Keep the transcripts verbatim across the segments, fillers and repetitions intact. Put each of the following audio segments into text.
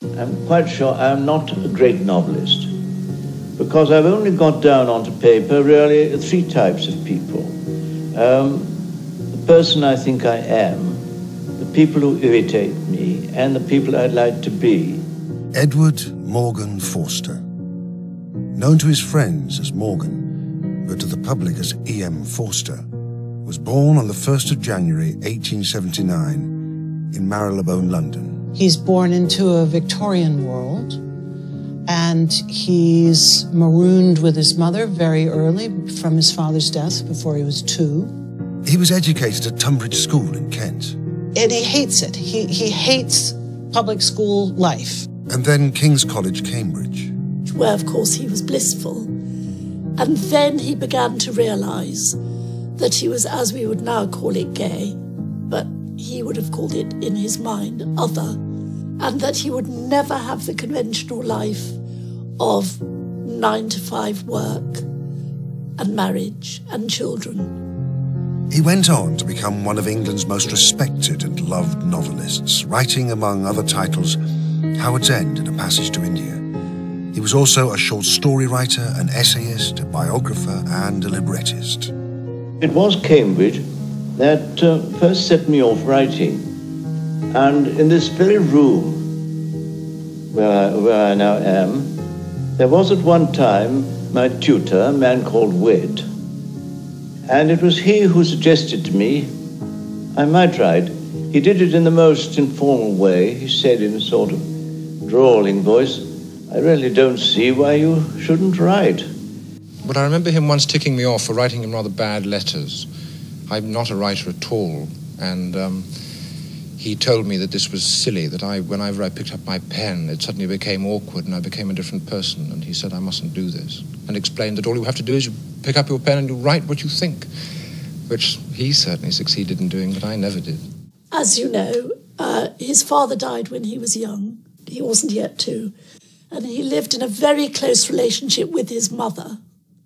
I'm quite sure I'm not a great novelist, because I've only got down onto paper really three types of people. Um, the person I think I am, the people who irritate me, and the people I'd like to be. Edward Morgan Forster. Known to his friends as Morgan, but to the public as E M Forster, was born on the first of January eighteen seventy-nine in Marylebone, London. He's born into a Victorian world, and he's marooned with his mother very early from his father's death before he was two. He was educated at Tunbridge School in Kent. And he hates it. He, he hates public school life. And then King's College, Cambridge, where, of course, he was blissful. And then he began to realise that he was, as we would now call it, gay, but he would have called it, in his mind, other, and that he would never have the conventional life of nine to five work and marriage and children. He went on to become one of England's most respected and loved novelists, writing, among other titles, Howard's End and A Passage to India. He was also a short story writer, an essayist, a biographer, and a librettist. It was Cambridge that uh, first set me off writing. And in this very room where I, where I now am, there was at one time my tutor, a man called Wed. And it was he who suggested to me I might write. He did it in the most informal way. He said in a sort of drawling voice, I really don't see why you shouldn't write. But I remember him once ticking me off for writing him rather bad letters. I'm not a writer at all, and um, he told me that this was silly, that I, whenever I picked up my pen, it suddenly became awkward and I became a different person, and he said I mustn't do this, and explained that all you have to do is you pick up your pen and you write what you think, which he certainly succeeded in doing, but I never did. As you know, uh, his father died when he was young. He wasn't yet two. And he lived in a very close relationship with his mother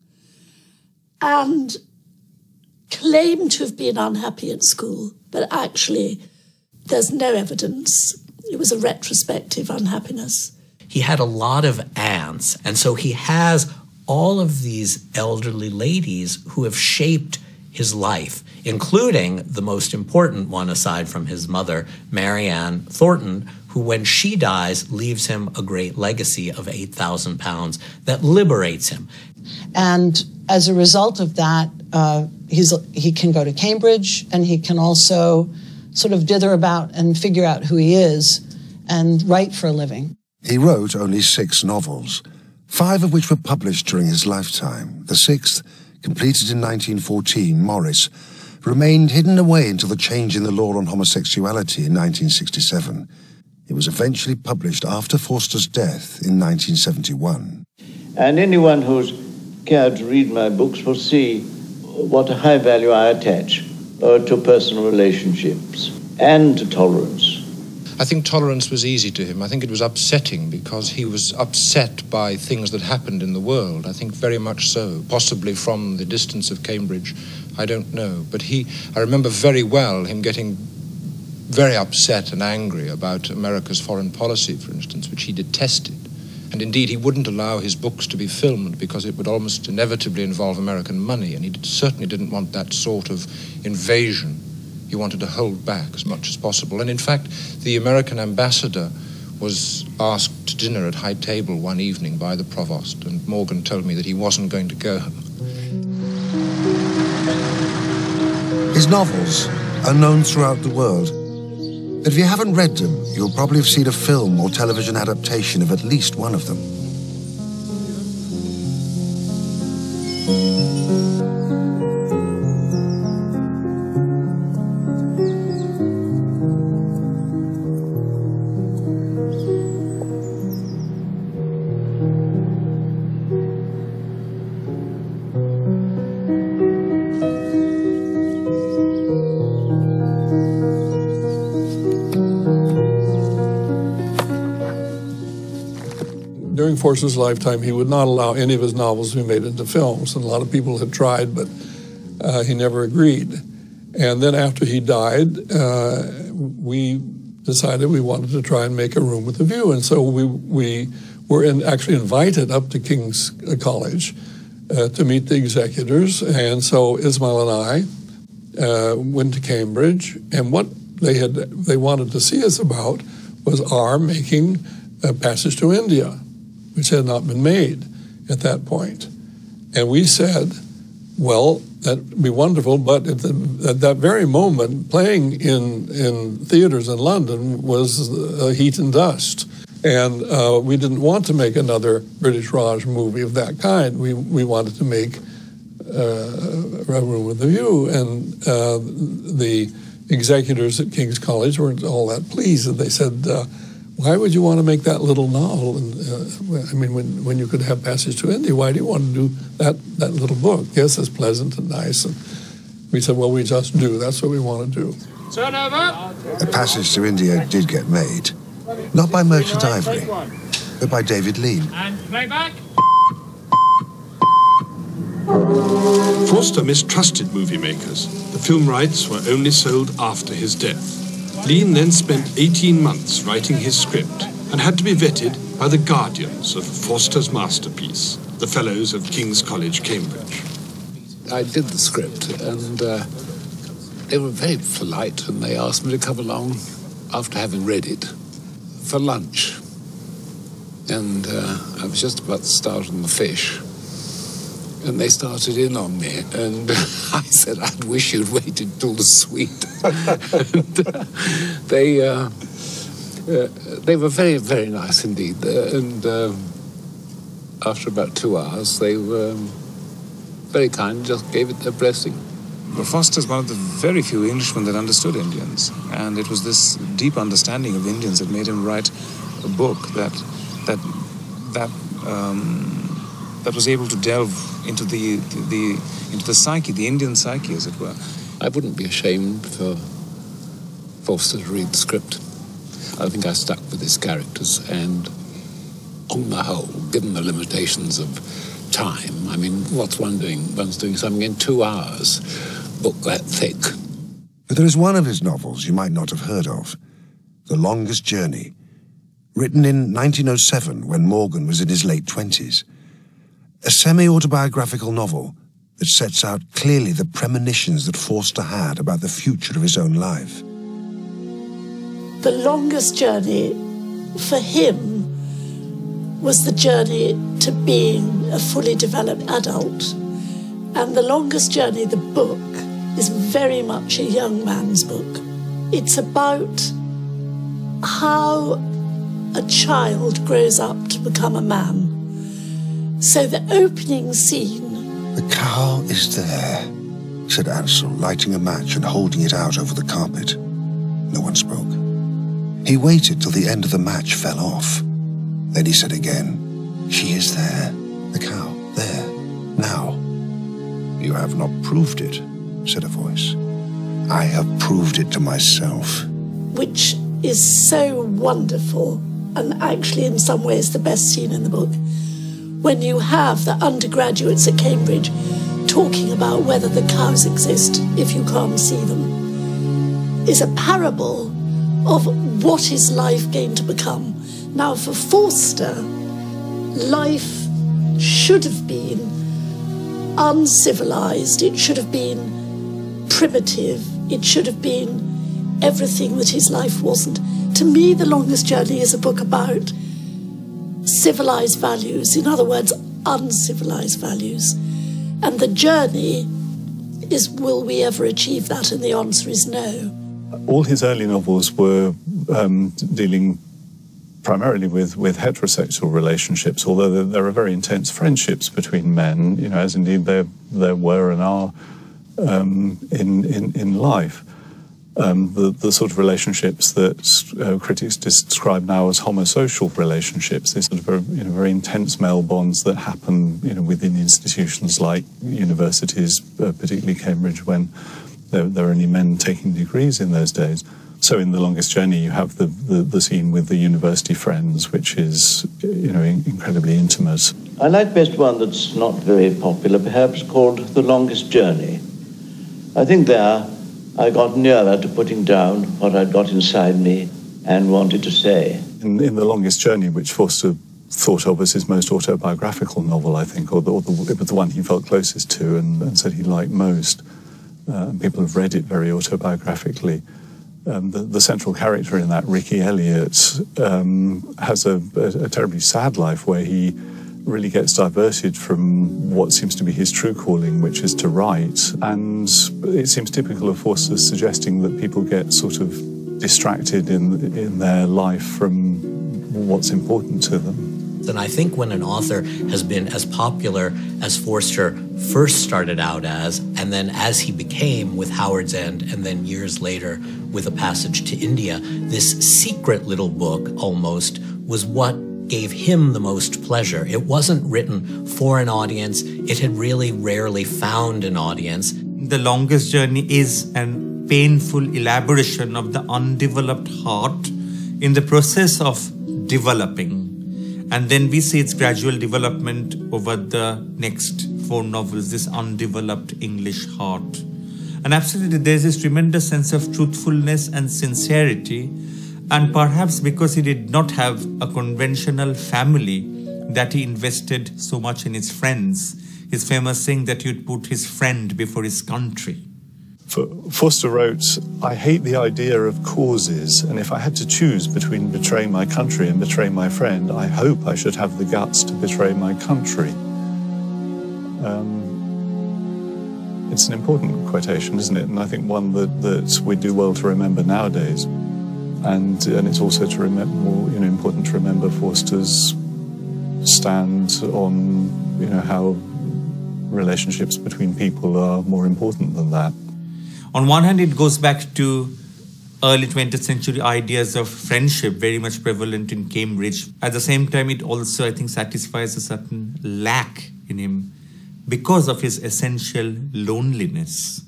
and claimed to have been unhappy at school, but actually there's no evidence. It was a retrospective unhappiness. He had a lot of aunts, and so he has all of these elderly ladies who have shaped his life, including the most important one aside from his mother, Marianne Thornton, who, when she dies, leaves him a great legacy of eight thousand pounds that liberates him. And as a result of that, uh, he's, he can go to Cambridge, and he can also sort of dither about and figure out who he is and write for a living. He wrote only six novels, five of which were published during his lifetime. The sixth, completed in nineteen fourteen, Morris, remained hidden away until the change in the law on homosexuality in nineteen sixty-seven. It was eventually published after Forster's death in nineteen seventy-one. And anyone who's cared to read my books will see what a high value I attach uh, to personal relationships and to tolerance. I think tolerance was easy to him. I think it was upsetting because he was upset by things that happened in the world. I think very much so, possibly from the distance of Cambridge. I don't know. But he, I remember very well him getting very upset and angry about America's foreign policy, for instance, which he detested. And indeed, he wouldn't allow his books to be filmed because it would almost inevitably involve American money, and he did, certainly didn't want that sort of invasion. He wanted to hold back as much as possible. And in fact, the American ambassador was asked to dinner at High Table one evening by the provost, and Morgan told me that he wasn't going to go. His novels are known throughout the world. But if you haven't read them, you'll probably have seen a film or television adaptation of at least one of them. During Forster's lifetime, he would not allow any of his novels to be made into films, and a lot of people had tried, but uh, he never agreed. And then after he died, uh, we decided we wanted to try and make a room with a view. And so we, we were in, actually invited up to King's College uh, to meet the executors. And so Ismail and I uh, went to Cambridge, and what they had they wanted to see us about was our making a Passage to India, which had not been made at that point. And we said, well, that'd be wonderful, but at, the, at that very moment, playing in, in theaters in London was uh, heat and dust. And uh, we didn't want to make another British Raj movie of that kind. We, we wanted to make uh, A Room with a View. And uh, the executors at King's College weren't all that pleased. And they said, uh, why would you want to make that little novel? And uh, I mean, when, when you could have Passage to India, why do you want to do that, that little book? Yes, it's pleasant and nice. And we said, well, we just do. That's what we want to do. Turn over. A Passage to India did get made, not by Merchant Ivory, but by David Lean. And play back. Forster mistrusted movie makers. The film rights were only sold after his death. Lean then spent eighteen months writing his script and had to be vetted by the guardians of Forster's masterpiece, the Fellows of King's College, Cambridge. I did the script, and uh, they were very polite, and they asked me to come along after having read it for lunch. And uh, I was just about to start on the fish, and they started in on me, and I said, I'd wish you'd waited till the sweet. and uh, they, uh, uh, they were very, very nice indeed. Uh, and uh, after about two hours, they were um, very kind, just gave it their blessing. Well, Forster's one of the very few Englishmen that understood Indians, and it was this deep understanding of Indians that made him write a book that, that, that, um, that was able to delve into the, the, the into the psyche, the Indian psyche, as it were. I wouldn't be ashamed for Forster to read the script. I think I stuck with his characters, and on the whole, given the limitations of time, I mean, what's one doing? One's doing something in two hours, book that thick. But there is one of his novels you might not have heard of, The Longest Journey, written in nineteen oh seven when Morgan was in his late twenties. A semi-autobiographical novel that sets out clearly the premonitions that Forster had about the future of his own life. The longest journey for him was the journey to being a fully developed adult. And The Longest Journey, the book, is very much a young man's book. It's about how a child grows up to become a man. So the opening scene... The cow is there, said Ansel, lighting a match and holding it out over the carpet. No one spoke. He waited till the end of the match fell off. Then he said again, she is there, the cow, there, now. You have not proved it, said a voice. I have proved it to myself. Which is so wonderful, and actually in some ways the best scene in the book. When you have the undergraduates at Cambridge talking about whether the cows exist if you can't see them, is a parable of what is life going to become. Now, for Forster, life should have been uncivilized, it should have been primitive, it should have been everything that his life wasn't. To me, The Longest Journey is a book about civilized values, in other words, uncivilized values. And the journey is, will we ever achieve that? And the answer is no. All his early novels were um, dealing primarily with, with heterosexual relationships, although there, there are very intense friendships between men, you know, as indeed there, there were and are um, in, in, in life. Um, the, the sort of relationships that uh, critics describe now as homosocial relationships, these sort of very, you know, very intense male bonds that happen, you know, within institutions like universities, uh, particularly Cambridge, when there, there are only men taking degrees in those days. So in The Longest Journey, you have the, the, the scene with the university friends, which is, you know, in, incredibly intimate. I like best one that's not very popular, perhaps, called The Longest Journey. I think there I got nearer to putting down what I'd got inside me and wanted to say. In, in The Longest Journey, which Forster thought of as his most autobiographical novel, I think, or, the, or the, it was the one he felt closest to and, and said he liked most, uh, and people have read it very autobiographically. Um, the, the central character in that, Ricky Elliott, um, has a, a, a terribly sad life where he really gets diverted from what seems to be his true calling, which is to write. And it seems typical of Forster's suggesting that people get sort of distracted in, in their life from what's important to them. And I think when an author has been as popular as Forster first started out as, and then as he became with Howard's End, and then years later with A Passage to India, this secret little book almost was what gave him the most pleasure. It wasn't written for an audience. It had really rarely found an audience. The Longest Journey is a painful elaboration of the undeveloped heart in the process of developing. And then we see its gradual development over the next four novels, this undeveloped English heart. And absolutely, there's this tremendous sense of truthfulness and sincerity. And perhaps because he did not have a conventional family, that he invested so much in his friends. His famous saying that he'd put his friend before his country. Forster wrote, "I hate the idea of causes, and if I had to choose between betraying my country and betraying my friend, I hope I should have the guts to betray my country." Um, it's an important quotation, isn't it? And I think one that, that we do well to remember nowadays. And, and it's also to remember, you know, important to remember Forster's stand on, you know, how relationships between people are more important than that. On one hand, it goes back to early twentieth century ideas of friendship, very much prevalent in Cambridge. At the same time, it also, I think, satisfies a certain lack in him because of his essential loneliness.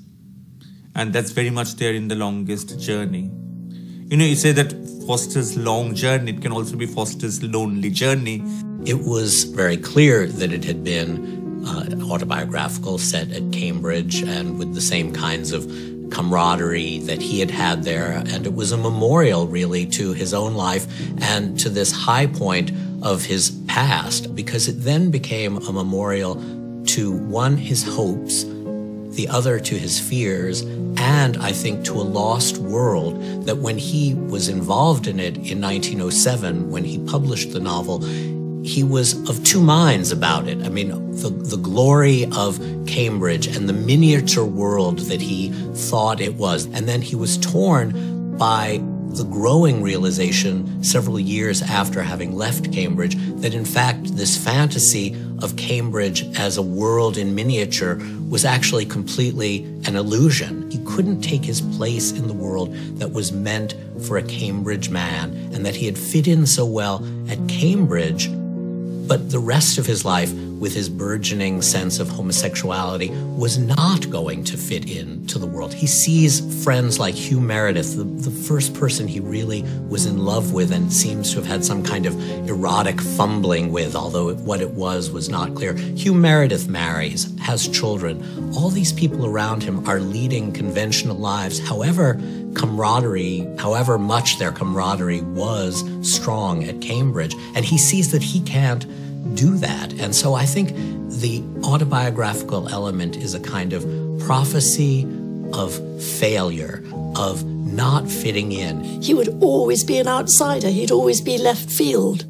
And that's very much there in The Longest Journey. You know, you say that Forster's long journey, it can also be Forster's lonely journey. It was very clear that it had been uh, autobiographical, set at Cambridge, and with the same kinds of camaraderie that he had had there. And it was a memorial, really, to his own life and to this high point of his past, because it then became a memorial to, one, his hopes, the other to his fears, and I think to a lost world that when he was involved in it in nineteen oh seven, when he published the novel, he was of two minds about it. I mean, the, the glory of Cambridge and the miniature world that he thought it was. And then he was torn by the growing realization several years after having left Cambridge that in fact this fantasy of Cambridge as a world in miniature was actually completely an illusion. He couldn't take his place in the world that was meant for a Cambridge man, and that he had fit in so well at Cambridge, but the rest of his life, with his burgeoning sense of homosexuality, was not going to fit in to the world. He sees friends like Hugh Meredith, the, the first person he really was in love with and seems to have had some kind of erotic fumbling with, although what it was was not clear. Hugh Meredith marries, has children. All these people around him are leading conventional lives. However, camaraderie, however much their camaraderie was strong at Cambridge, and he sees that he can't do that. And so I think the autobiographical element is a kind of prophecy of failure, of not fitting in. He would always be an outsider. He'd always be left field.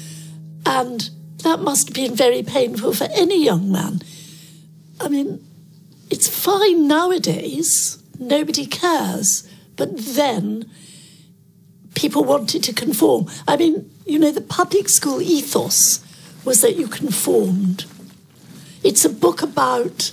And that must have been very painful for any young man. I mean, it's fine nowadays. Nobody cares. But then people wanted to conform. I mean, you know, the public school ethos was that you conformed. It's a book about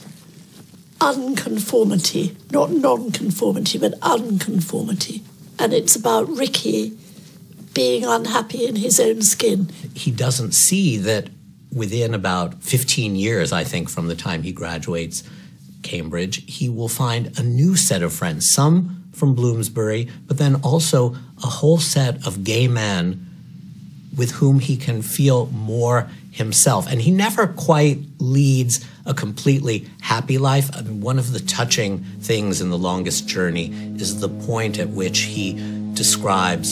unconformity, not non-conformity, but unconformity. And it's about Ricky being unhappy in his own skin. He doesn't see that within about fifteen years, I think, from the time he graduates Cambridge, he will find a new set of friends, some from Bloomsbury, but then also a whole set of gay men with whom he can feel more himself. And he never quite leads a completely happy life. I mean, one of the touching things in The Longest Journey is the point at which he describes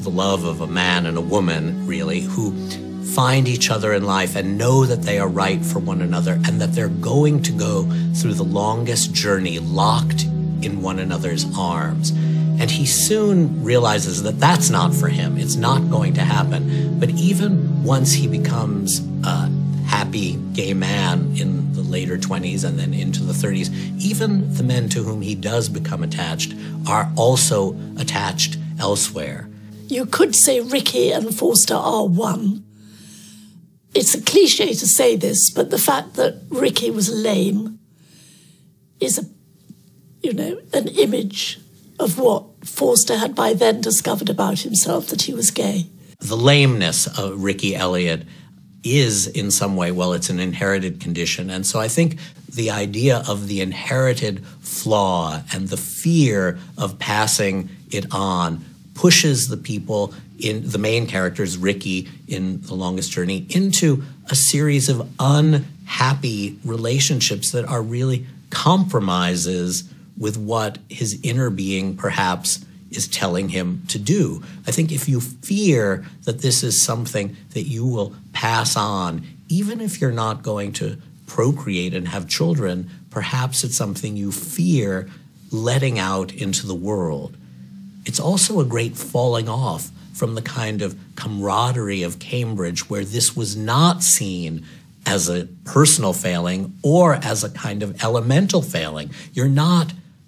the love of a man and a woman, really, who find each other in life and know that they are right for one another and that they're going to go through the longest journey locked in one another's arms. And he soon realizes that that's not for him. It's not going to happen. But even once he becomes a happy gay man in the later twenties and then into the thirties, even the men to whom he does become attached are also attached elsewhere. You could say Ricky and Forster are one. It's a cliche to say this, but the fact that Ricky was lame is a, you know, an image of what Forster had by then discovered about himself, that he was gay. The lameness of Ricky Elliott is in some way, well, it's an inherited condition. And so I think the idea of the inherited flaw and the fear of passing it on pushes the people in the main characters, Ricky in The Longest Journey, into a series of unhappy relationships that are really compromises with what his inner being perhaps is telling him to do. I think if you fear that this is something that you will pass on, even if you're not going to procreate and have children, perhaps it's something you fear letting out into the world. It's also a great falling off from the kind of camaraderie of Cambridge where this was not seen as a personal failing or as a kind of elemental failing. You're not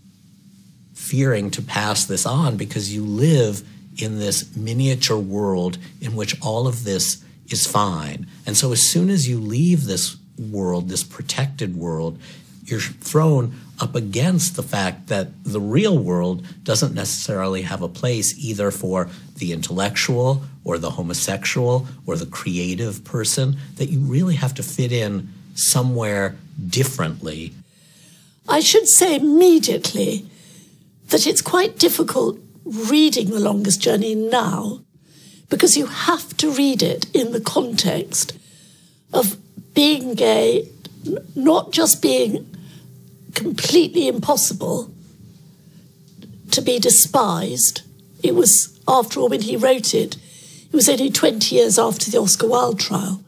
fearing to pass this on because you live in this miniature world in which all of this is fine. And so as soon as you leave this world, this protected world, you're thrown up against the fact that the real world doesn't necessarily have a place either for the intellectual or the homosexual or the creative person, that you really have to fit in somewhere differently. I should say immediately that it's quite difficult reading The Longest Journey now because you have to read it in the context of being gay, not just being completely impossible, to be despised. It was, after all, when he wrote it, it was only twenty years after the Oscar Wilde trial,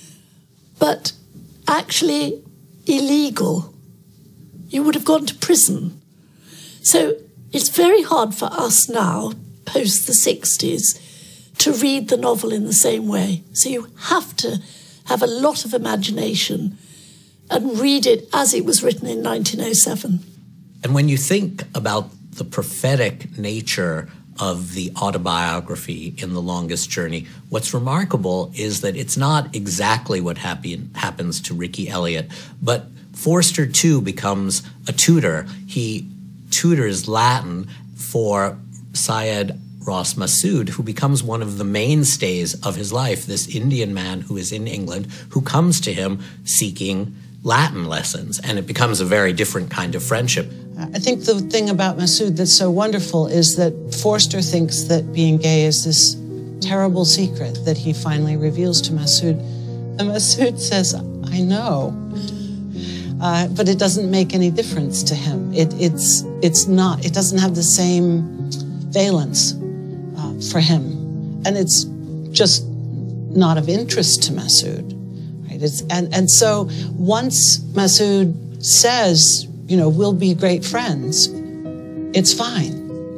but actually illegal. You would have gone to prison. So it's very hard for us now, post the sixties, to read the novel in the same way. So you have to have a lot of imagination and read it as it was written in nineteen oh seven. And when you think about the prophetic nature of the autobiography in The Longest Journey, what's remarkable is that it's not exactly what happen, happens to Ricky Elliott, but Forster too becomes a tutor. He tutors Latin for Syed Ross Massoud, who becomes one of the mainstays of his life, this Indian man who is in England, who comes to him seeking Latin lessons, and it becomes a very different kind of friendship. I think the thing about Massoud that's so wonderful is that Forster thinks that being gay is this terrible secret that he finally reveals to Massoud. And Massoud says, I know, uh, but it doesn't make any difference to him. It, it's, it's not, it doesn't have the same valence uh, for him. And it's just not of interest to Massoud. Right? It's, and, and so once Massoud says, you know, we'll be great friends, it's fine.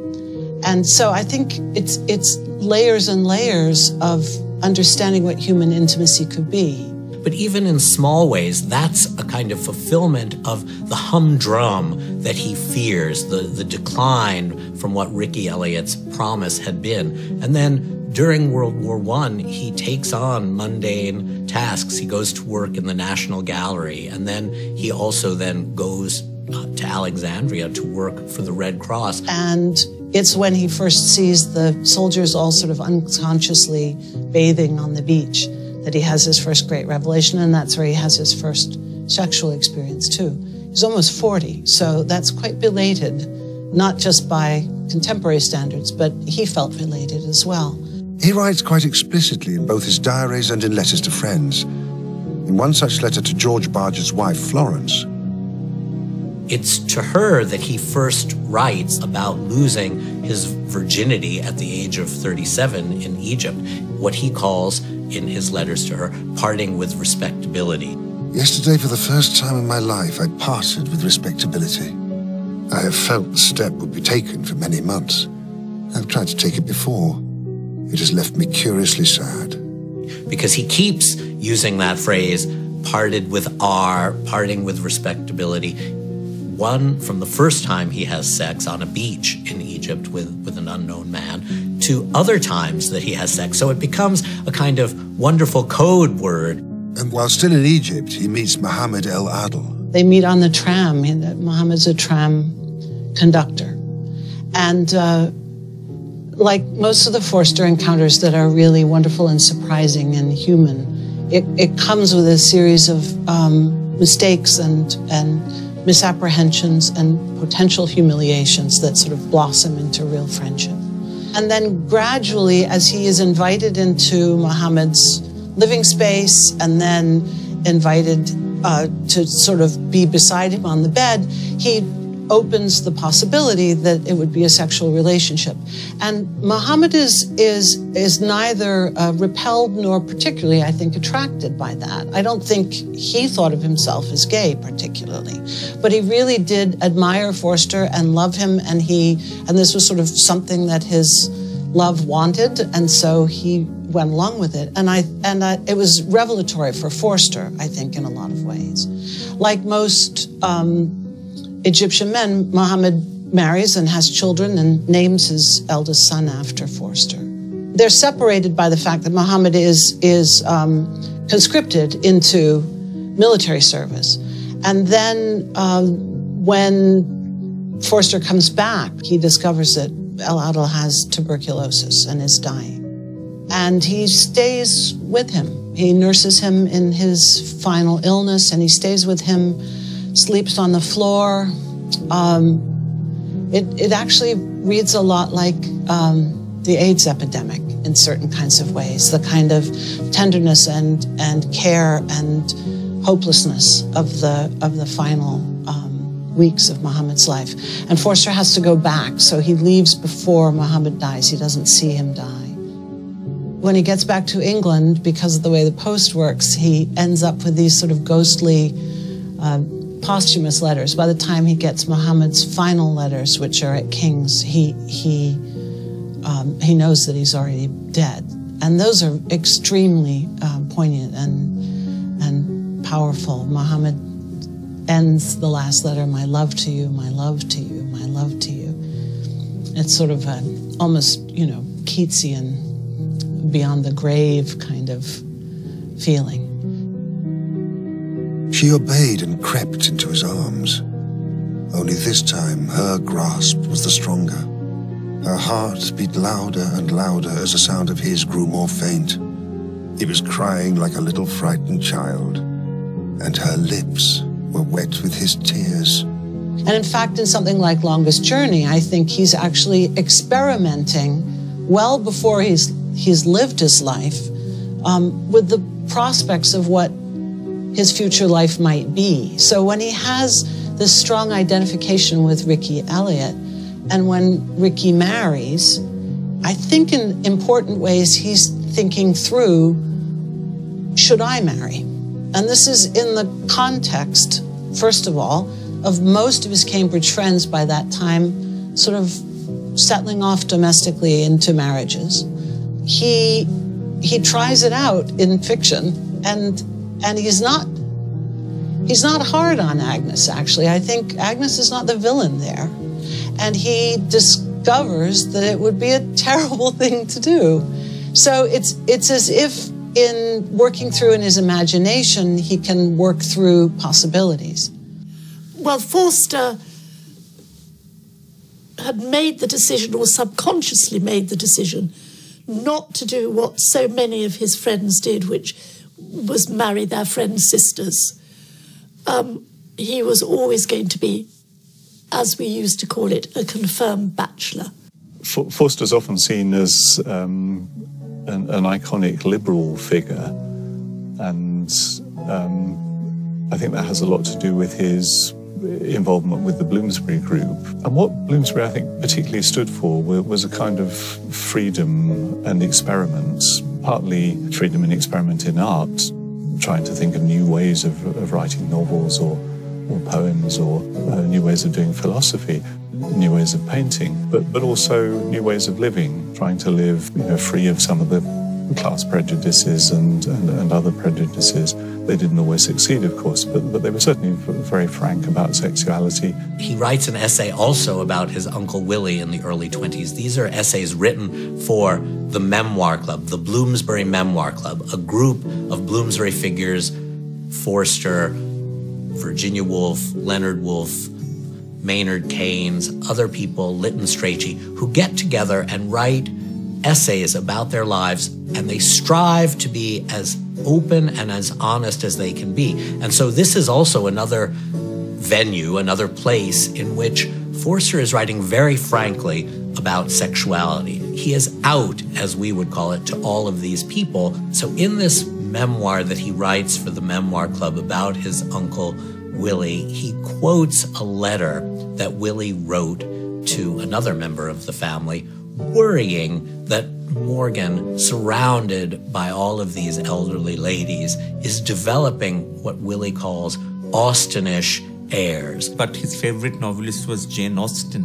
And so I think it's, it's layers and layers of understanding what human intimacy could be. But even in small ways, that's a kind of fulfillment of the humdrum that he fears, the, the decline from what Ricky Elliott's promise had been. And then during World War One, he takes on mundane tasks. He goes to work in the National Gallery, and then he also then goes uh, to Alexandria to work for the Red Cross. And it's when he first sees the soldiers all sort of unconsciously bathing on the beach that he has his first great revelation, and that's where he has his first sexual experience too. He's almost forty, so that's quite belated, not just by contemporary standards, but he felt related as well. He writes quite explicitly in both his diaries and in letters to friends. In one such letter to George Barger's wife, Florence, it's to her that he first writes about losing his his virginity at the age of thirty-seven in Egypt, what he calls in his letters to her, parting with respectability. Yesterday, for the first time in my life, I parted with respectability. I have felt the step would be taken for many months. I've tried to take it before. It has left me curiously sad. Because he keeps using that phrase, parted with R, parting with respectability. One, from the first time he has sex on a beach in Egypt with, with an unknown man, to other times that he has sex. So it becomes a kind of wonderful code word. And while still in Egypt, he meets Muhammad El Adel. They meet on the tram. Muhammad's a tram conductor. And uh, like most of the Forster encounters that are really wonderful and surprising and human, it, it comes with a series of um, mistakes and, and misapprehensions and potential humiliations that sort of blossom into real friendship. And then gradually, as he is invited into Muhammad's living space and then invited uh, to sort of be beside him on the bed, he opens the possibility that it would be a sexual relationship. And Muhammad is, is, is neither uh, repelled nor particularly, I think, attracted by that. I don't think he thought of himself as gay particularly, but he really did admire Forster and love him, and he, and this was sort of something that his love wanted, and so he went along with it. And I, and I, it was revelatory for Forster, I think, in a lot of ways. Like most um, Egyptian men, Muhammad marries and has children and names his eldest son after Forster. They're separated by the fact that Muhammad is, is um, conscripted into military service. And then um, when Forster comes back, he discovers that El Adel has tuberculosis and is dying. And he stays with him. He nurses him in his final illness, and he stays with him, sleeps on the floor. Um, it, it actually reads a lot like um, the AIDS epidemic in certain kinds of ways, the kind of tenderness and, and care and hopelessness of the, of the final um, weeks of Muhammad's life. And Forster has to go back, so he leaves before Muhammad dies. He doesn't see him die. When he gets back to England, because of the way the post works, he ends up with these sort of ghostly uh, posthumous letters. By the time he gets Muhammad's final letters, which are at King's, he, he, um, he knows that he's already dead. And those are extremely uh, poignant and, and powerful. Muhammad ends the last letter, my love to you, my love to you, my love to you. It's sort of a, almost, you know, Keatsian, beyond the grave kind of feeling. She obeyed and crept into his arms. Only this time, her grasp was the stronger. Her heart beat louder and louder as the sound of his grew more faint. He was crying like a little frightened child, and her lips were wet with his tears. And in fact, in something like Longest Journey, I think he's actually experimenting well before he's he's lived his life um, with the prospects of what his future life might be. So when he has this strong identification with Ricky Elliott, and when Ricky marries, I think in important ways he's thinking through, should I marry? And this is in the context, first of all, of most of his Cambridge friends by that time sort of settling off domestically into marriages. He, he tries it out in fiction, and, and he's not, he's not hard on Agnes, actually. I think Agnes is not the villain there. And he discovers that it would be a terrible thing to do. So it's, it's as if in working through in his imagination, he can work through possibilities. Well, Forster had made the decision, or subconsciously made the decision, not to do what so many of his friends did, which was marry their friends' sisters. Um, he was always going to be, as we used to call it, a confirmed bachelor. Forster's often seen as um, an, an iconic liberal figure, and um, I think that has a lot to do with his involvement with the Bloomsbury Group. And what Bloomsbury, I think, particularly stood for was a kind of freedom and experiment, partly freedom and experiment in art, trying to think of new ways of, of writing novels or, or poems or uh, new ways of doing philosophy, new ways of painting, but, but also new ways of living, trying to live, you know, free of some of the class prejudices and, and, and other prejudices. They didn't always succeed, of course, but, but they were certainly very frank about sexuality. He writes an essay also about his Uncle Willie in the early twenties. These are essays written for the Memoir Club, the Bloomsbury Memoir Club, a group of Bloomsbury figures, Forster, Virginia Woolf, Leonard Woolf, Maynard Keynes, other people, Lytton Strachey, who get together and write essays about their lives, and they strive to be as open and as honest as they can be. And so this is also another venue, another place in which Forster is writing very frankly about sexuality. He is out, as we would call it, to all of these people. So in this memoir that he writes for the Memoir Club about his Uncle Willie, he quotes a letter that Willie wrote to another member of the family, worrying that Morgan, surrounded by all of these elderly ladies, is developing what Willie calls Austenish airs. But his favorite novelist was Jane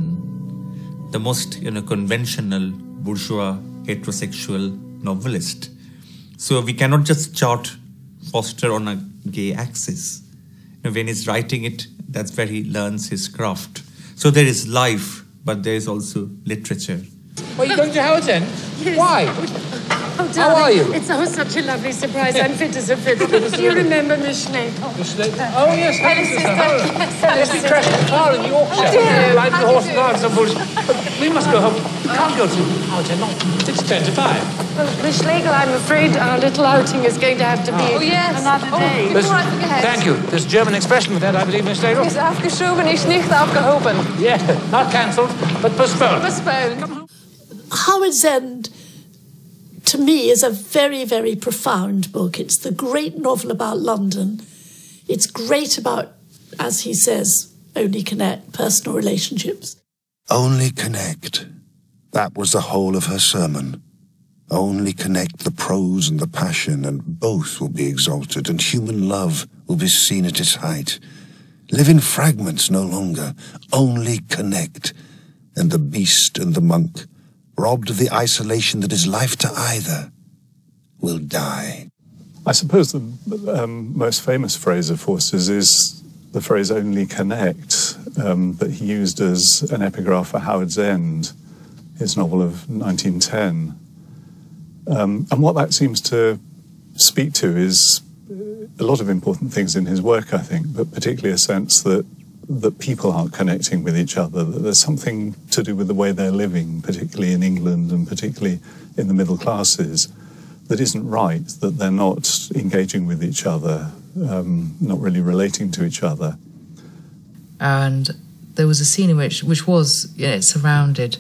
Austen, the most, you know, conventional bourgeois heterosexual novelist. So we cannot just chart Forster on a gay axis. You know, when he's writing it, that's where he learns his craft. So there is life, but there is also literature. Well, you're going to Howard's End? Yes. Why? Oh, How are you? It's always such a lovely surprise. I'm fit as a fit. Do you remember Miss Schneekel? Miss Schneekel? Oh, yes. Hello, sister. Yes, Yes, we crashed the car in Yorkshire. dear. Riding the horse and arms and bullshit. But we must go home. We can't go to Howard's End. Not. It's ten to five. Well, Miss Schlegel, I'm afraid our little outing is going to have to be Oh, yes. another day. Listen, thank you. There's a German expression for that, I believe, Miss Schlegel. Is aufgeschoben, ist nicht aufgehoben. Yeah, not cancelled, but postponed. Postponed. Howard's End, to me, is a very, very profound book. It's the great novel about London. It's great about, as he says, only connect personal relationships. Only connect. That was the whole of her sermon. Only connect the prose and the passion, and both will be exalted, and human love will be seen at its height. Live in fragments no longer. Only connect. And the beast and the monk, robbed of the isolation that is life to either, will die. I suppose the um, most famous phrase of Forster's is the phrase "only connect," um, that he used as an epigraph for Howard's End, his novel of nineteen ten. Um, and what that seems to speak to is a lot of important things in his work, I think, but particularly a sense that that people aren't connecting with each other, that there's something to do with the way they're living, particularly in England and particularly in the middle classes, that isn't right, that they're not engaging with each other, um, not really relating to each other. And there was a scene in which, which was, you know, it surrounded,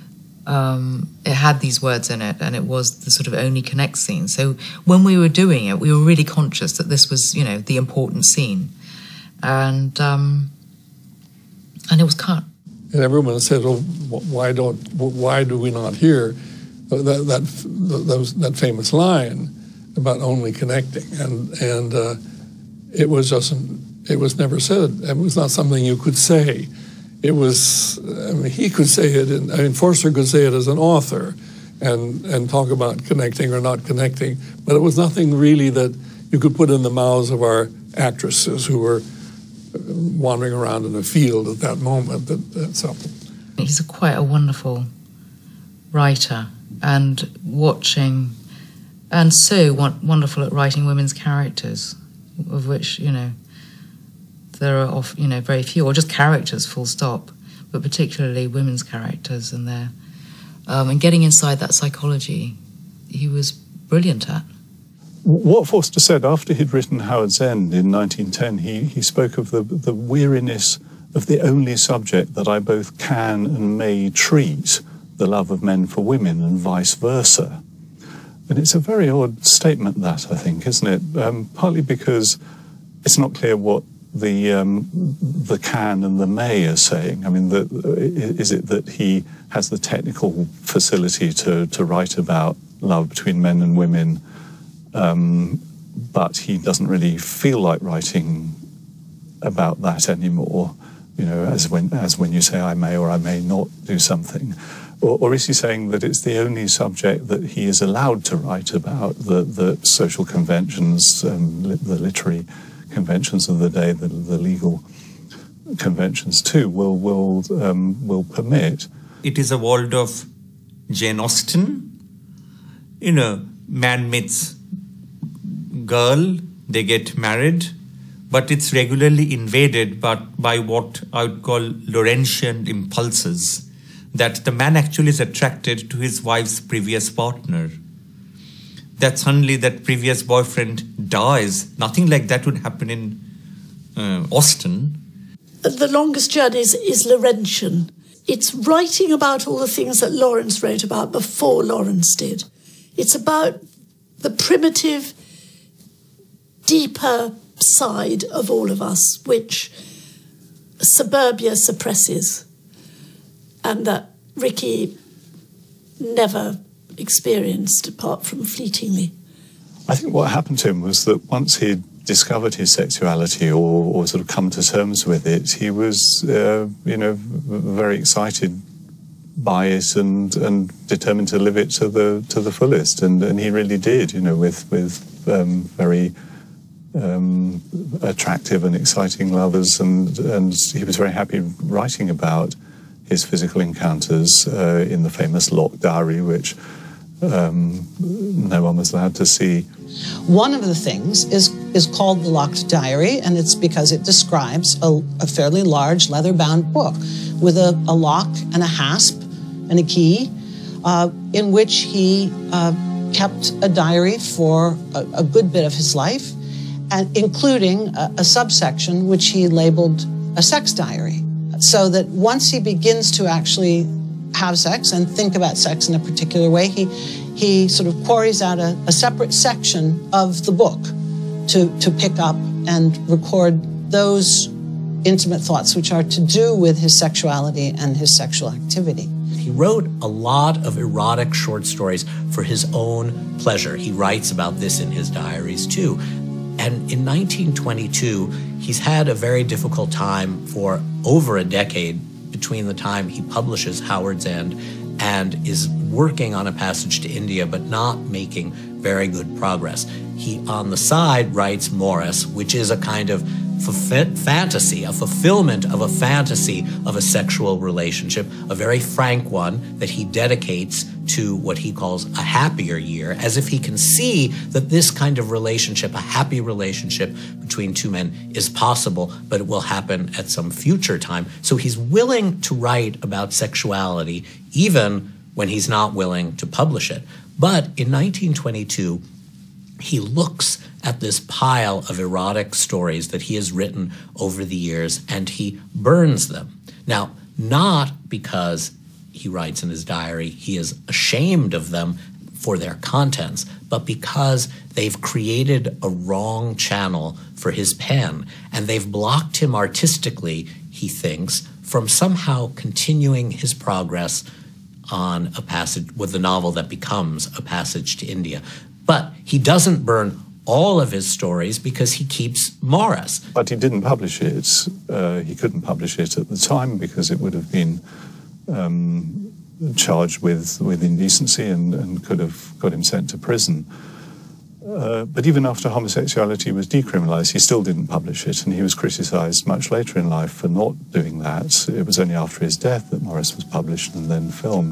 um, it had these words in it, and it was the sort of only connect scene. So when we were doing it, we were really conscious that this was, you know, the important scene. And, um, and it was cut. And everyone said, "Oh, why don't? Why do we not hear that that that, that famous line about only connecting?" And and uh, it was just it was never said. It was not something you could say. It was. I mean, he could say it. In, I mean, Forster could say it as an author, and and talk about connecting or not connecting. But it was nothing really that you could put in the mouths of our actresses who were wandering around in a field at that moment. That, that so. He's a quite a wonderful writer, and watching, and so wonderful at writing women's characters, of which, you know, there are, off, you know, very few, or just characters, full stop, but particularly women's characters and their, um, and getting inside that psychology, he was brilliant at. What Forster said after he'd written Howard's End in nineteen ten, he, he spoke of the, the weariness of the only subject that I both can and may treat, the love of men for women, and vice versa. And it's a very odd statement, that, I think, isn't it? Um, partly because it's not clear what the um, the can and the may are saying? I mean, the, is it that he has the technical facility to, to write about love between men and women, um, but he doesn't really feel like writing about that anymore? You know, as when as when you say I may or I may not do something, or, or is he saying that it's the only subject that he is allowed to write about? That that social conventions, um, li the literary conventions of the day, the, the legal conventions too, will will um, will permit. It is a world of Jane Austen. You know, man meets girl, they get married, but it's regularly invaded but by what I would call Lorentzian impulses, that the man actually is attracted to his wife's previous partner. That suddenly that previous boyfriend dies. Nothing like that would happen in uh, Austen. The Longest Journey is, is Lorentzian. It's writing about all the things that Lawrence wrote about before Lawrence did. It's about the primitive, deeper side of all of us, which suburbia suppresses, and that Ricky never experienced apart from fleetingly. I think what happened to him was that once he'd discovered his sexuality, or, or sort of come to terms with it, he was, uh, you know, very excited by it and and determined to live it to the to the fullest, and and he really did, you know, with with um, very um, attractive and exciting lovers, and and he was very happy writing about his physical encounters uh, in the famous Locked Diary, which um, no one was allowed to see. One of the things is is called the Locked Diary, and it's because it describes a, a fairly large leather-bound book with a, a lock and a hasp and a key, uh, in which he uh, kept a diary for a, a good bit of his life, and including a, a subsection which he labeled a sex diary, so that once he begins to actually have sex and think about sex in a particular way, he he sort of quarries out a, a separate section of the book to, to pick up and record those intimate thoughts which are to do with his sexuality and his sexual activity. He wrote a lot of erotic short stories for his own pleasure. He writes about this in his diaries too. And in nineteen twenty-two, he's had a very difficult time for over a decade between the time he publishes Howard's End and is working on A Passage to India, but not making very good progress. He, on the side, writes Morris, which is a kind of fantasy, a fulfillment of a fantasy of a sexual relationship, a very frank one that he dedicates to what he calls a happier year, as if he can see that this kind of relationship, a happy relationship between two men, is possible, but it will happen at some future time. So he's willing to write about sexuality even when he's not willing to publish it. But in nineteen twenty-two, he looks at this pile of erotic stories that he has written over the years, and he burns them. Now, not because he writes in his diary he is ashamed of them for their contents, but because they've created a wrong channel for his pen, and they've blocked him artistically, he thinks, from somehow continuing his progress on a passage with the novel that becomes A Passage to India. But he doesn't burn all of his stories because he keeps Morris. But he didn't publish it. Uh, he couldn't publish it at the time because it would have been um, charged with, with indecency and, and could have got him sent to prison. Uh, but even after homosexuality was decriminalized, he still didn't publish it, and he was criticized much later in life for not doing that. It was only after his death that Morris was published and then filmed.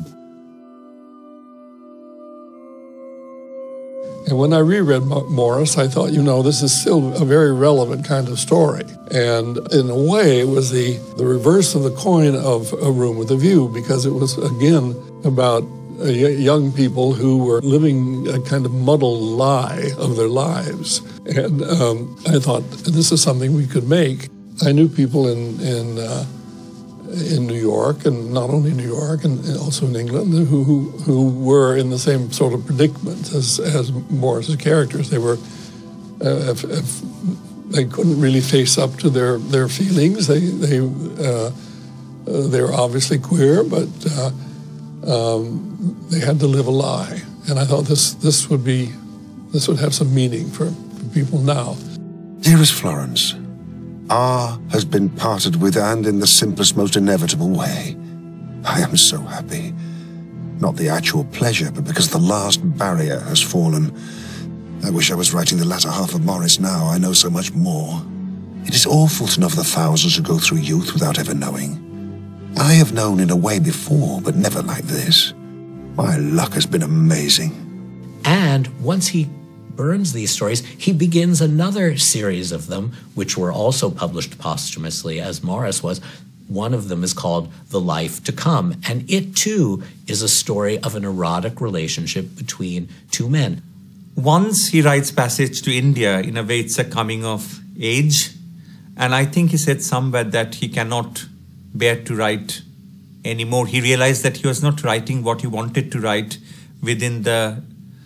And when I reread Morris, I thought, you know, this is still a very relevant kind of story. And in a way, it was the, the reverse of the coin of A Room with a View, because it was, again, about uh, young people who were living a kind of muddled lie of their lives. And um, I thought, this is something we could make. I knew people in, in, uh, in New York, and not only New York, and also in England, who, who, who were in the same sort of predicament as, as Morris's characters. They were uh, f f they couldn't really face up to their, their feelings. They they uh, uh, they were obviously queer, but uh, um, they had to live a lie. And I thought this this would be this would have some meaning for, for people now. Dearest Florence, R has been parted with, and in the simplest, most inevitable way. I am so happy. Not the actual pleasure, but because the last barrier has fallen. I wish I was writing the latter half of Morris now. I know so much more. It is awful to know of the thousands who go through youth without ever knowing. I have known in a way before, but never like this. My luck has been amazing. And once he burns these stories, he begins another series of them, which were also published posthumously, as Morris was. One of them is called The Life to Come, and it too is a story of an erotic relationship between two men. Once he writes Passage to India, in a way it's a coming of age, and I think he said somewhere that he cannot bear to write anymore. He realized that he was not writing what he wanted to write within the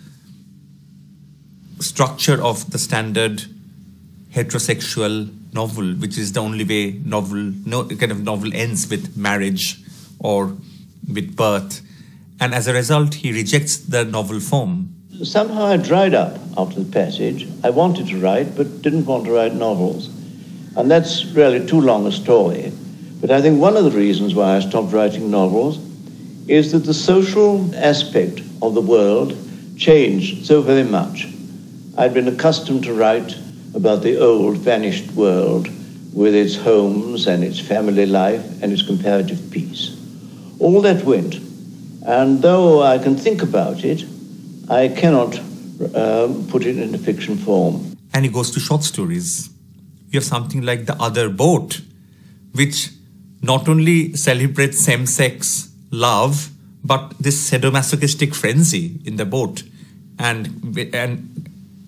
structure of the standard heterosexual novel, which is the only way novel, no kind of novel ends, with marriage or with birth. And as a result, he rejects the novel form. Somehow I dried up after the Passage. I wanted to write, but didn't want to write novels. And that's really too long a story. But I think one of the reasons why I stopped writing novels is that the social aspect of the world changed so very much. I'd been accustomed to write about the old, vanished world with its homes and its family life and its comparative peace. All that went, and though I can think about it, I cannot uh, put it in a fiction form. And he goes to short stories. You have something like The Other Boat, which not only celebrates same-sex love, but this sadomasochistic frenzy in the boat, and and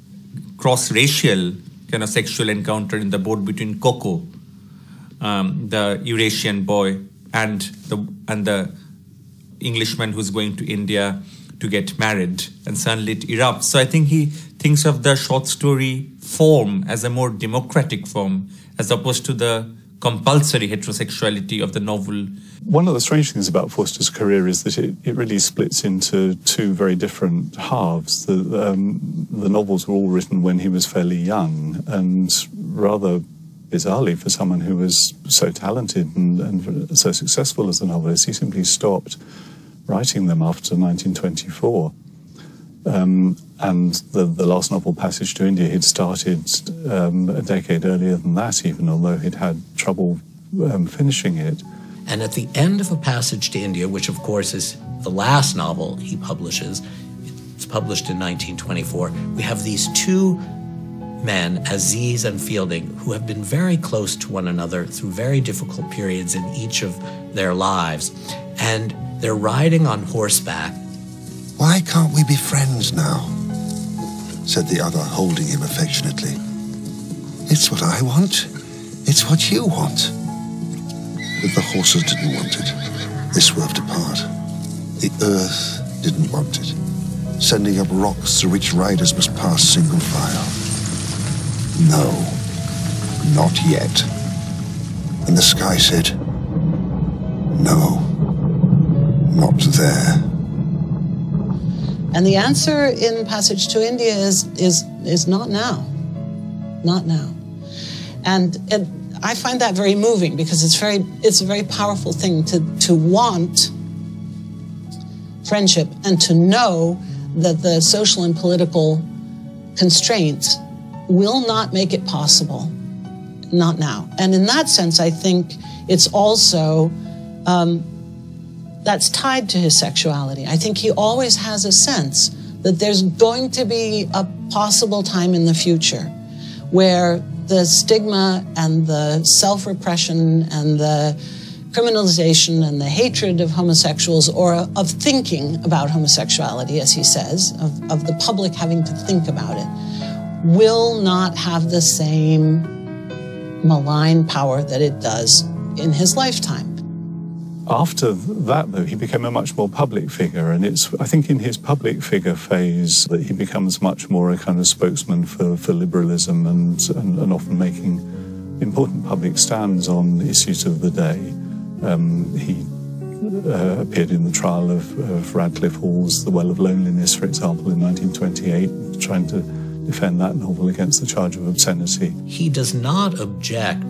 cross-racial kind of sexual encounter in the boat between Coco, um, the Eurasian boy, and the and the Englishman who's going to India to get married, and suddenly it erupts. So I think he thinks of the short story form as a more democratic form, as opposed to the compulsory heterosexuality of the novel. One of the strange things about Forster's career is that it, it really splits into two very different halves. The, um, the novels were all written when he was fairly young, and rather bizarrely for someone who was so talented and, and so successful as a novelist, he simply stopped writing them after nineteen twenty-four. Um, and the, the last novel, Passage to India, he'd started um, a decade earlier than that, even although he'd had trouble um, finishing it. And at the end of A Passage to India, which of course is the last novel he publishes, it's published in nineteen twenty-four, we have these two men, Aziz and Fielding, who have been very close to one another through very difficult periods in each of their lives. And they're riding on horseback. Why can't we be friends now? Said the other, holding him affectionately. It's what I want. It's what you want. But the horses didn't want it. They swerved apart. The earth didn't want it, sending up rocks through which riders must pass single file. No, not yet. And the sky said, no, not there. And the answer in Passage to India is is is not now, not now. And it, I find that very moving, because it's very it's a very powerful thing to to want friendship and to know that the social and political constraints will not make it possible, not now. And in that sense, I think it's also um, that's tied to his sexuality. I think he always has a sense that there's going to be a possible time in the future where the stigma and the self-repression and the criminalization and the hatred of homosexuals, or of thinking about homosexuality, as he says, of, of the public having to think about it, will not have the same malign power that it does in his lifetime. After that, though, he became a much more public figure, and it's, I think, in his public figure phase that he becomes much more a kind of spokesman for, for liberalism and, and, and often making important public stands on issues of the day. Um, he uh, appeared in the trial of, of Radcliffe Hall's The Well of Loneliness, for example, in nineteen twenty-eight, trying to defend that novel against the charge of obscenity. He does not object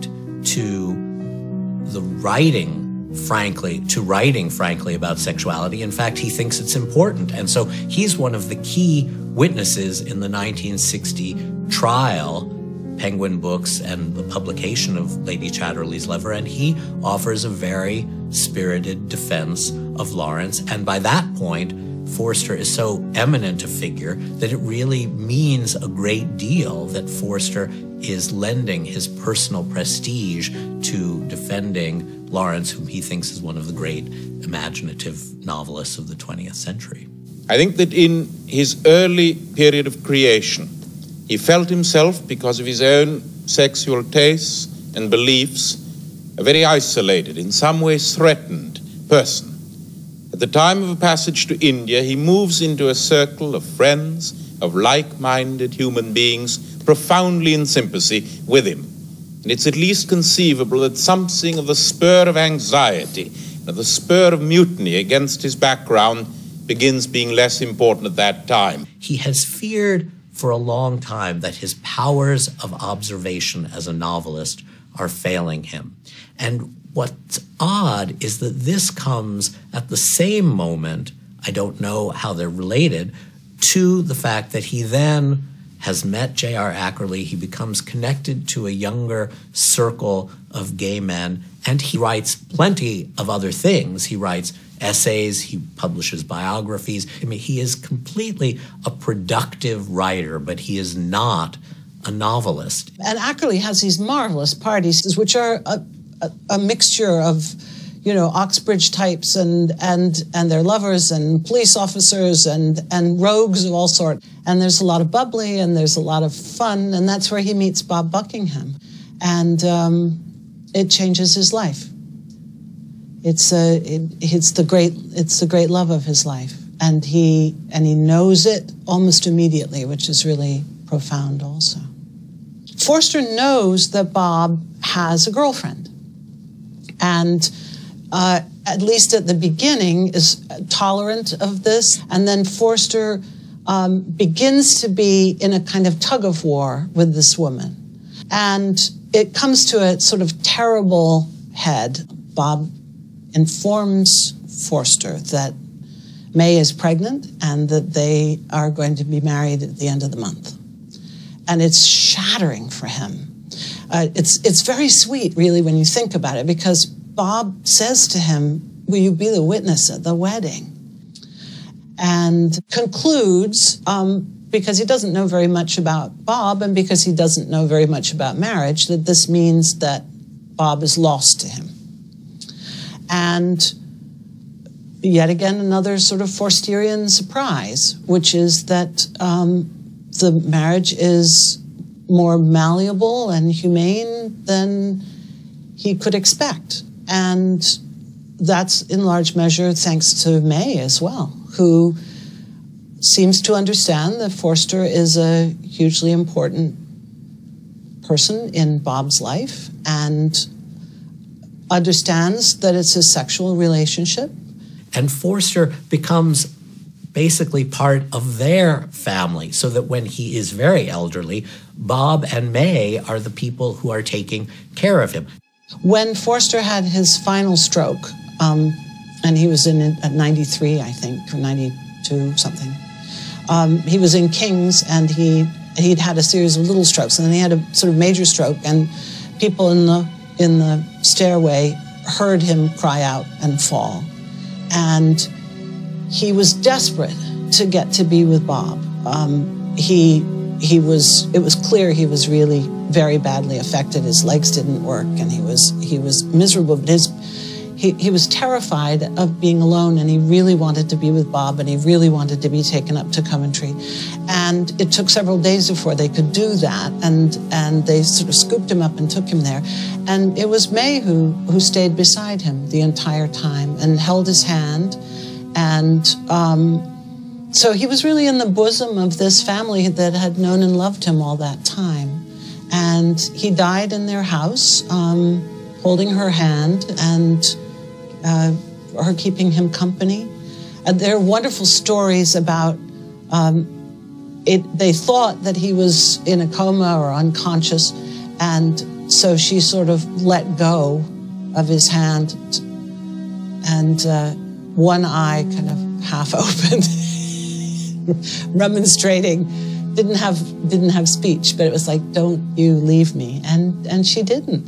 to the writing frankly, to writing, frankly, about sexuality. In fact, he thinks it's important. And so he's one of the key witnesses in the nineteen sixty trial, Penguin Books, and the publication of Lady Chatterley's Lover, and he offers a very spirited defense of Lawrence. And by that point, Forster is so eminent a figure that it really means a great deal that Forster is lending his personal prestige to defending Lawrence, whom he thinks is one of the great imaginative novelists of the twentieth century. I think that in his early period of creation, he felt himself, because of his own sexual tastes and beliefs, a very isolated, in some ways threatened person. At the time of a passage to India, he moves into a circle of friends, of like-minded human beings, profoundly in sympathy with him. And it's at least conceivable that something of the spur of anxiety and of the spur of mutiny against his background begins being less important at that time. He has feared for a long time that his powers of observation as a novelist are failing him. And what's odd is that this comes at the same moment, I don't know how they're related, to the fact that he then has met J R Ackerley, he becomes connected to a younger circle of gay men, and he writes plenty of other things. He writes essays, he publishes biographies. I mean, he is completely a productive writer, but he is not a novelist. And Ackerley has these marvelous parties, which are a, a, a mixture of, you know, Oxbridge types and and and their lovers and police officers and and rogues of all sorts. And there's a lot of bubbly and there's a lot of fun, and that's where he meets Bob Buckingham, and um, it changes his life. It's a it, it's the great it's the great love of his life, and he and he knows it almost immediately, which is really profound also. Forster knows that Bob has a girlfriend, and uh, at least at the beginning is tolerant of this, and then Forster um, begins to be in a kind of tug of war with this woman, and it comes to a sort of terrible head. Bob informs Forster that May is pregnant and that they are going to be married at the end of the month. And it's shattering for him. Uh, it's, it's very sweet, really, when you think about it, because Bob says to him, will you be the witness at the wedding? And concludes, um, because he doesn't know very much about Bob and because he doesn't know very much about marriage, that this means that Bob is lost to him. And yet again, another sort of Forsterian surprise, which is that um, the marriage is more malleable and humane than he could expect. And that's in large measure thanks to May as well, who seems to understand that Forster is a hugely important person in Bob's life and understands that it's a sexual relationship. And Forster becomes basically part of their family, so that when he is very elderly, Bob and May are the people who are taking care of him. When Forster had his final stroke, um, and he was in it at ninety-three, I think, or ninety-two, something, um, he was in King's, and he, he'd had a series of little strokes, and then he had a sort of major stroke, and people in the, in the stairway heard him cry out and fall. And he was desperate to get to be with Bob. Um, he, he was, it was clear he was really very badly affected. His legs didn't work and he was, he was miserable. But his, he, he was terrified of being alone, and he really wanted to be with Bob, and he really wanted to be taken up to Coventry. And it took several days before they could do that, and, and they sort of scooped him up and took him there. And it was May who, who stayed beside him the entire time and held his hand. And um, so he was really in the bosom of this family that had known and loved him all that time. And he died in their house, um, holding her hand and uh, her keeping him company. And there are wonderful stories about um, it. They thought that he was in a coma or unconscious, and so she sort of let go of his hand, and uh, one eye kind of half open, remonstrating. Didn't have didn't have speech, but it was like, "Don't you leave me," and and she didn't.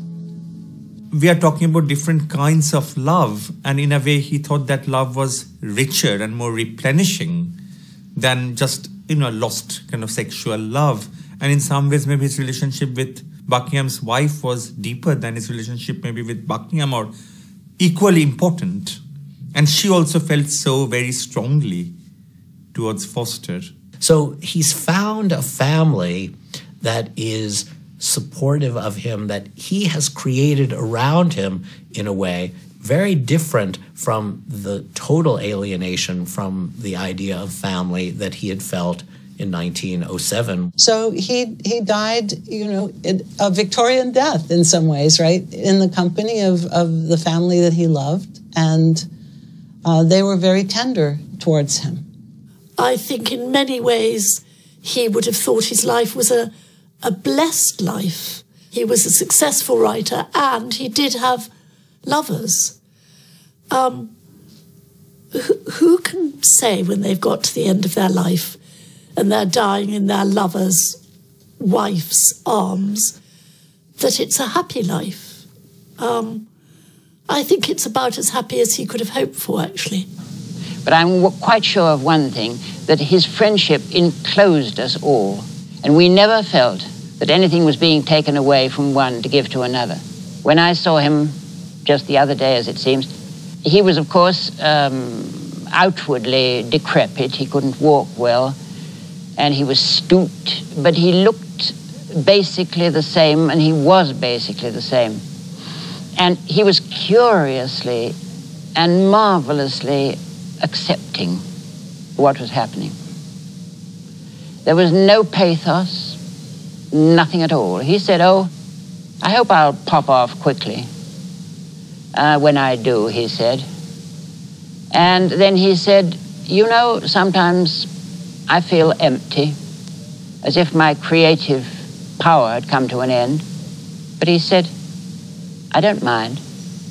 We are talking about different kinds of love, and in a way he thought that love was richer and more replenishing than just, you know, lost kind of sexual love. And in some ways maybe his relationship with Buckingham's wife was deeper than his relationship maybe with Buckingham, or equally important. And she also felt so very strongly towards Forster. So he's found a family that is supportive of him, that he has created around him in a way very different from the total alienation from the idea of family that he had felt in nineteen oh seven. So he he died, you know, a Victorian death in some ways, right? In the company of, of the family that he loved, and uh, they were very tender towards him. I think in many ways he would have thought his life was a a blessed life. He was a successful writer, and he did have lovers. Um, who, who can say when they've got to the end of their life and they're dying in their lover's wife's arms that it's a happy life? Um, I think it's about as happy as he could have hoped for, actually. But I'm quite sure of one thing, that his friendship enclosed us all. And we never felt that anything was being taken away from one to give to another. When I saw him just the other day, as it seems, he was, of course, um, outwardly decrepit. He couldn't walk well, and he was stooped, but he looked basically the same, and he was basically the same. And he was curiously and marvelously accepting what was happening. There was no pathos, nothing at all. He said, "Oh, I hope I'll pop off quickly." Uh, when I do, he said. And then he said, "You know, sometimes I feel empty, as if my creative power had come to an end." But he said, "I don't mind."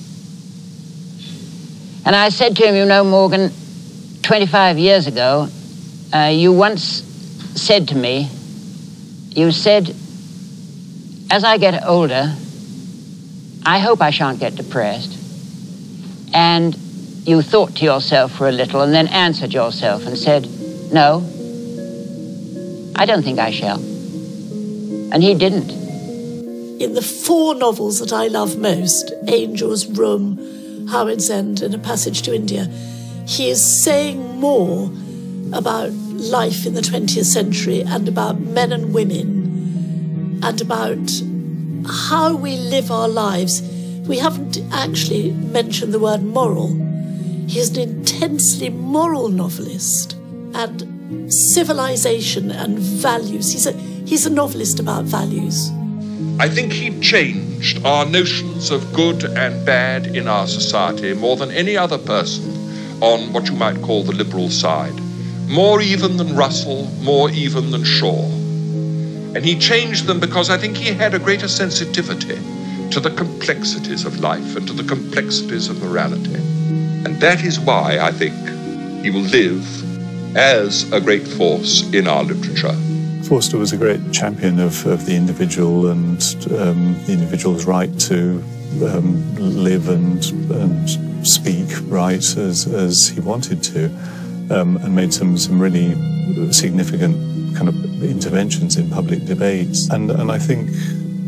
And I said to him, "You know, Morgan, twenty-five years ago, uh, you once said to me, you said, as I get older, I hope I shan't get depressed." And you thought to yourself for a little and then answered yourself and said, "No, I don't think I shall." And he didn't. In the four novels that I love most, Angel's Room, Howard's End, and A Passage to India, he is saying more about life in the twentieth century and about men and women and about how we live our lives. We haven't actually mentioned the word moral. He's an intensely moral novelist, and civilization and values. He's a, he's a novelist about values. I think he changed our notions of good and bad in our society more than any other person on what you might call the liberal side. More even than Russell, more even than Shaw. And he changed them because I think he had a greater sensitivity to the complexities of life and to the complexities of morality. And that is why I think he will live as a great force in our literature. Forster was a great champion of, of the individual and um, the individual's right to um, live and, and speak right as, as he wanted to, um, and made some, some really significant kind of interventions in public debates. And, and I think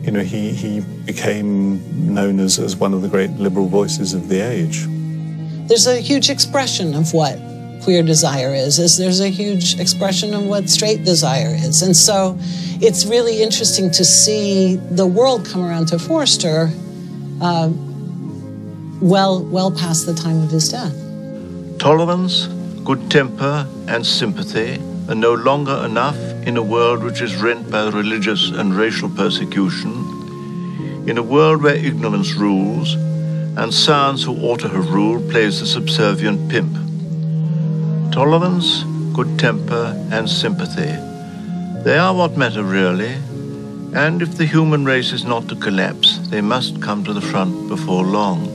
you know, he, he became known as, as one of the great liberal voices of the age. There's a huge expression of what queer desire is, is there's a huge expression of what straight desire is. And so it's really interesting to see the world come around to Forster uh, well, well past the time of his death. Tolerance, good temper, and sympathy are no longer enough in a world which is rent by religious and racial persecution, in a world where ignorance rules, and science, who ought to have ruled, plays the subservient pimp. Tolerance, good temper, and sympathy, they are what matter really, and if the human race is not to collapse, they must come to the front before long.